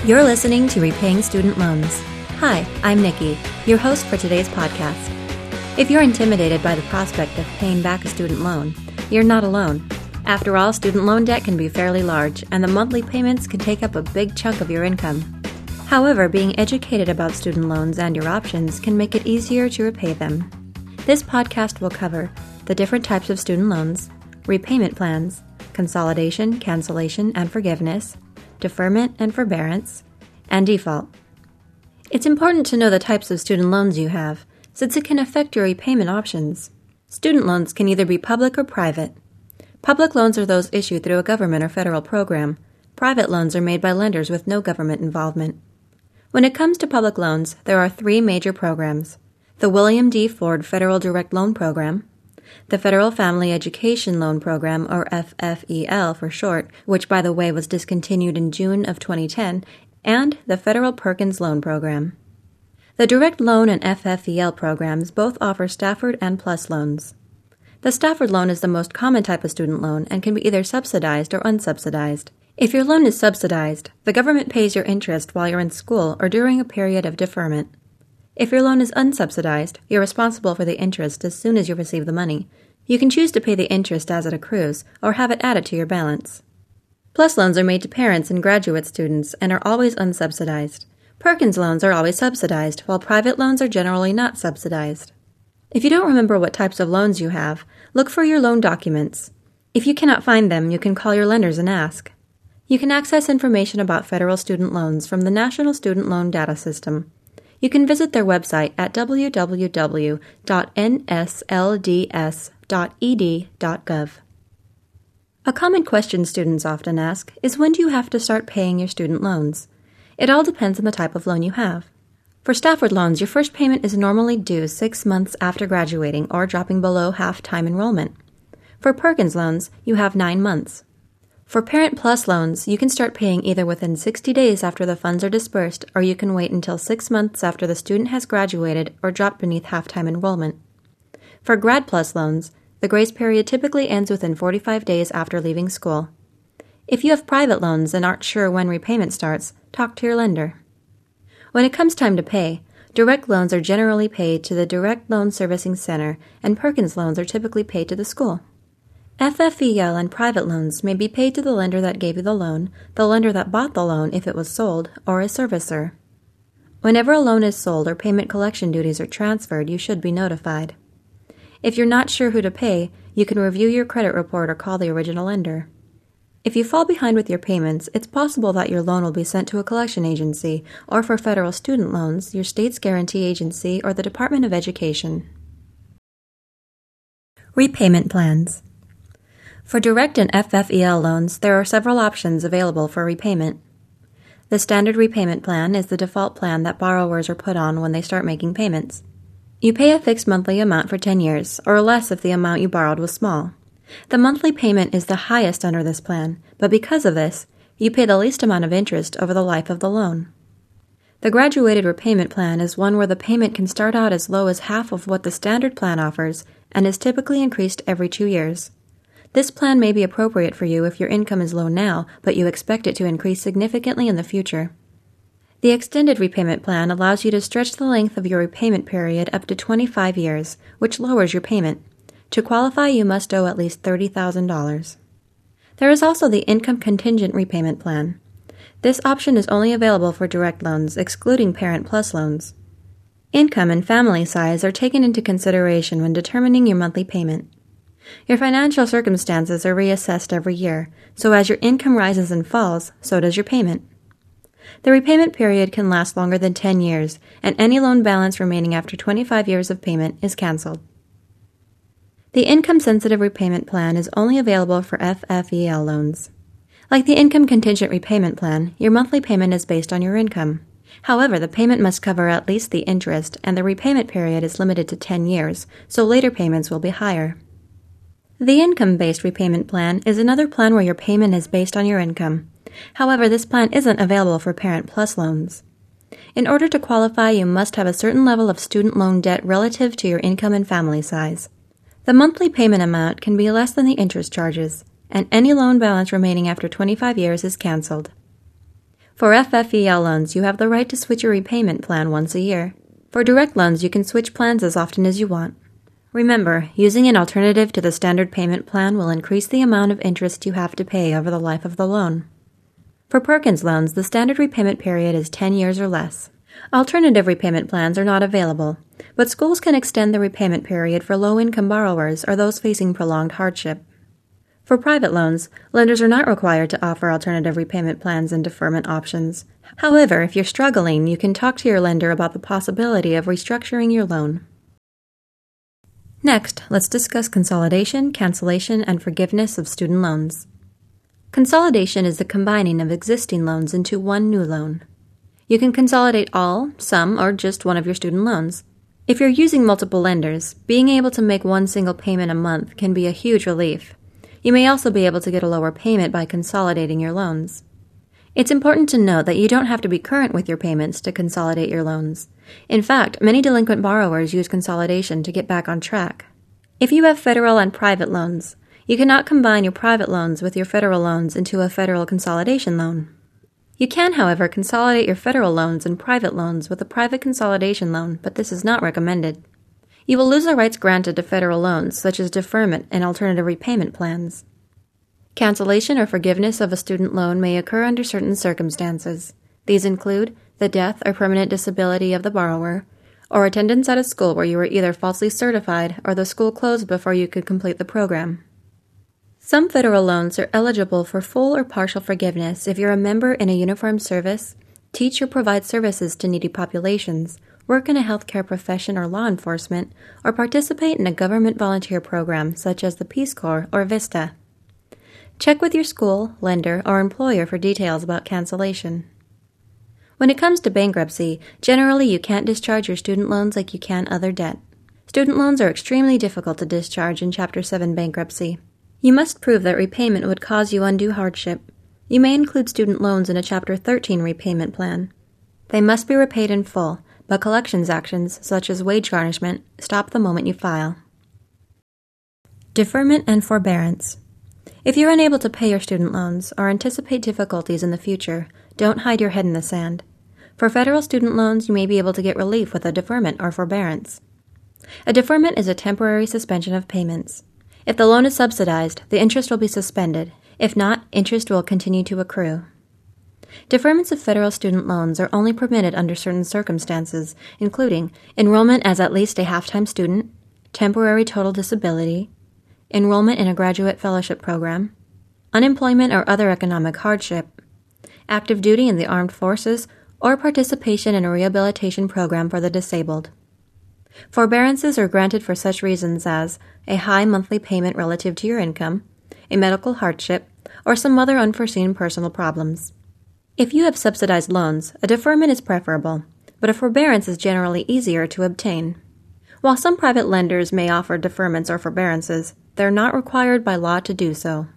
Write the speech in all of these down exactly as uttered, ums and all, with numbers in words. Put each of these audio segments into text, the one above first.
You're listening to Repaying Student Loans. Hi, I'm Nikki, your host for today's podcast. If you're intimidated by the prospect of paying back a student loan, you're not alone. After all, student loan debt can be fairly large, and the monthly payments can take up a big chunk of your income. However, being educated about student loans and your options can make it easier to repay them. This podcast will cover the different types of student loans, repayment plans, consolidation, cancellation, and forgiveness, deferment and forbearance, and default. It's important to know the types of student loans you have, since it can affect your repayment options. Student loans can either be public or private. Public loans are those issued through a government or federal program. Private loans are made by lenders with no government involvement. When it comes to public loans, there are three major programs: the William D. Ford Federal Direct Loan Program, the Federal Family Education Loan Program, or F F E L for short, which by the way was discontinued in June of twenty ten, and the Federal Perkins Loan Program. The Direct Loan and F F E L programs both offer Stafford and PLUS loans. The Stafford loan is the most common type of student loan and can be either subsidized or unsubsidized. If your loan is subsidized, the government pays your interest while you're in school or during a period of deferment. If your loan is unsubsidized, you're responsible for the interest as soon as you receive the money. You can choose to pay the interest as it accrues or have it added to your balance. PLUS loans are made to parents and graduate students and are always unsubsidized. Perkins loans are always subsidized, while private loans are generally not subsidized. If you don't remember what types of loans you have, look for your loan documents. If you cannot find them, you can call your lenders and ask. You can access information about federal student loans from the National Student Loan Data System. You can visit their website at w w w dot n s l d s dot e d dot gov. A common question students often ask is, when do you have to start paying your student loans? It all depends on the type of loan you have. For Stafford loans, your first payment is normally due six months after graduating or dropping below half-time enrollment. For Perkins loans, you have nine months. For Parent PLUS loans, you can start paying either within sixty days after the funds are dispersed, or you can wait until six months after the student has graduated or dropped beneath half-time enrollment. For Grad PLUS loans, the grace period typically ends within forty-five days after leaving school. If you have private loans and aren't sure when repayment starts, talk to your lender. When it comes time to pay, direct loans are generally paid to the Direct Loan Servicing Center, and Perkins loans are typically paid to the school. F F E L and private loans may be paid to the lender that gave you the loan, the lender that bought the loan if it was sold, or a servicer. Whenever a loan is sold or payment collection duties are transferred, you should be notified. If you're not sure who to pay, you can review your credit report or call the original lender. If you fall behind with your payments, it's possible that your loan will be sent to a collection agency, or for federal student loans, your state's guarantee agency or the Department of Education. Repayment plans. For direct and F F E L loans, there are several options available for repayment. The standard repayment plan is the default plan that borrowers are put on when they start making payments. You pay a fixed monthly amount for ten years, or less if the amount you borrowed was small. The monthly payment is the highest under this plan, but because of this, you pay the least amount of interest over the life of the loan. The graduated repayment plan is one where the payment can start out as low as half of what the standard plan offers and is typically increased every two years. This plan may be appropriate for you if your income is low now, but you expect it to increase significantly in the future. The extended repayment plan allows you to stretch the length of your repayment period up to twenty-five years, which lowers your payment. To qualify, you must owe at least thirty thousand dollars. There is also the income contingent repayment plan. This option is only available for direct loans, excluding Parent PLUS loans. Income and family size are taken into consideration when determining your monthly payment. Your financial circumstances are reassessed every year, so as your income rises and falls, so does your payment. The repayment period can last longer than ten years, and any loan balance remaining after twenty-five years of payment is canceled. The income-sensitive repayment plan is only available for F F E L loans. Like the income contingent repayment plan, your monthly payment is based on your income. However, the payment must cover at least the interest, and the repayment period is limited to ten years, so later payments will be higher. The income-based repayment plan is another plan where your payment is based on your income. However, this plan isn't available for Parent PLUS loans. In order to qualify, you must have a certain level of student loan debt relative to your income and family size. The monthly payment amount can be less than the interest charges, and any loan balance remaining after twenty-five years is canceled. For F F E L loans, you have the right to switch your repayment plan once a year. For direct loans, you can switch plans as often as you want. Remember, using an alternative to the standard payment plan will increase the amount of interest you have to pay over the life of the loan. For Perkins loans, the standard repayment period is ten years or less. Alternative repayment plans are not available, but schools can extend the repayment period for low-income borrowers or those facing prolonged hardship. For private loans, lenders are not required to offer alternative repayment plans and deferment options. However, if you're struggling, you can talk to your lender about the possibility of restructuring your loan. Next, let's discuss consolidation, cancellation, and forgiveness of student loans. Consolidation is the combining of existing loans into one new loan. You can consolidate all, some, or just one of your student loans. If you're using multiple lenders, being able to make one single payment a month can be a huge relief. You may also be able to get a lower payment by consolidating your loans. It's important to note that you don't have to be current with your payments to consolidate your loans. In fact, many delinquent borrowers use consolidation to get back on track. If you have federal and private loans, you cannot combine your private loans with your federal loans into a federal consolidation loan. You can, however, consolidate your federal loans and private loans with a private consolidation loan, but this is not recommended. You will lose the rights granted to federal loans, such as deferment and alternative repayment plans. Cancellation or forgiveness of a student loan may occur under certain circumstances. These include the death or permanent disability of the borrower, or attendance at a school where you were either falsely certified or the school closed before you could complete the program. Some federal loans are eligible for full or partial forgiveness if you're a member in a uniformed service, teach or provide services to needy populations, work in a healthcare profession or law enforcement, or participate in a government volunteer program such as the Peace Corps or VISTA. Check with your school, lender, or employer for details about cancellation. When it comes to bankruptcy, generally you can't discharge your student loans like you can other debt. Student loans are extremely difficult to discharge in Chapter seven bankruptcy. You must prove that repayment would cause you undue hardship. You may include student loans in a Chapter thirteen repayment plan. They must be repaid in full, but collections actions, such as wage garnishment, stop the moment you file. Deferment and forbearance. If you're unable to pay your student loans or anticipate difficulties in the future, don't hide your head in the sand. For federal student loans, you may be able to get relief with a deferment or forbearance. A deferment is a temporary suspension of payments. If the loan is subsidized, the interest will be suspended. If not, interest will continue to accrue. Deferments of federal student loans are only permitted under certain circumstances, including enrollment as at least a half-time student, temporary total disability, enrollment in a graduate fellowship program, unemployment or other economic hardship, active duty in the armed forces, or participation in a rehabilitation program for the disabled. Forbearances are granted for such reasons as a high monthly payment relative to your income, a medical hardship, or some other unforeseen personal problems. If you have subsidized loans, a deferment is preferable, but a forbearance is generally easier to obtain. While some private lenders may offer deferments or forbearances, they're not required by law to do so.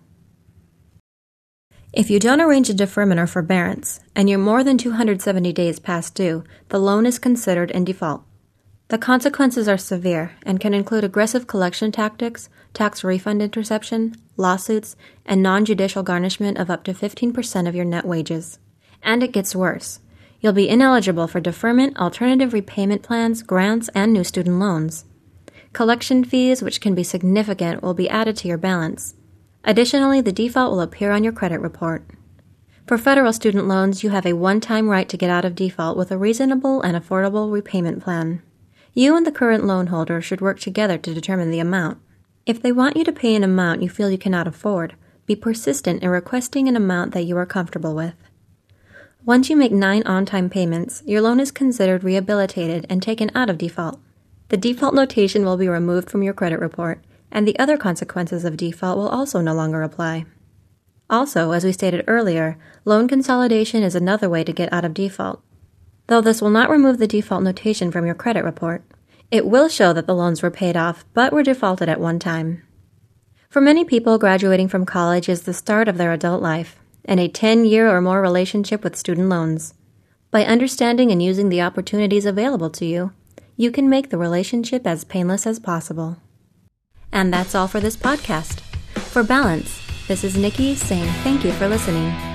If you don't arrange a deferment or forbearance, and you're more than two hundred seventy days past due, the loan is considered in default. The consequences are severe and can include aggressive collection tactics, tax refund interception, lawsuits, and non-judicial garnishment of up to fifteen percent of your net wages. And it gets worse. You'll be ineligible for deferment, alternative repayment plans, grants, and new student loans. Collection fees, which can be significant, will be added to your balance. Additionally, the default will appear on your credit report. For federal student loans, you have a one-time right to get out of default with a reasonable and affordable repayment plan. You and the current loan holder should work together to determine the amount. If they want you to pay an amount you feel you cannot afford, be persistent in requesting an amount that you are comfortable with. Once you make nine on-time payments, your loan is considered rehabilitated and taken out of default. The default notation will be removed from your credit report, and the other consequences of default will also no longer apply. Also, as we stated earlier, loan consolidation is another way to get out of default. Though this will not remove the default notation from your credit report, it will show that the loans were paid off but were defaulted at one time. For many people, graduating from college is the start of their adult life and a ten-year or more relationship with student loans. By understanding and using the opportunities available to you, you can make the relationship as painless as possible. And that's all for this podcast. For Balance, this is Nikki saying thank you for listening.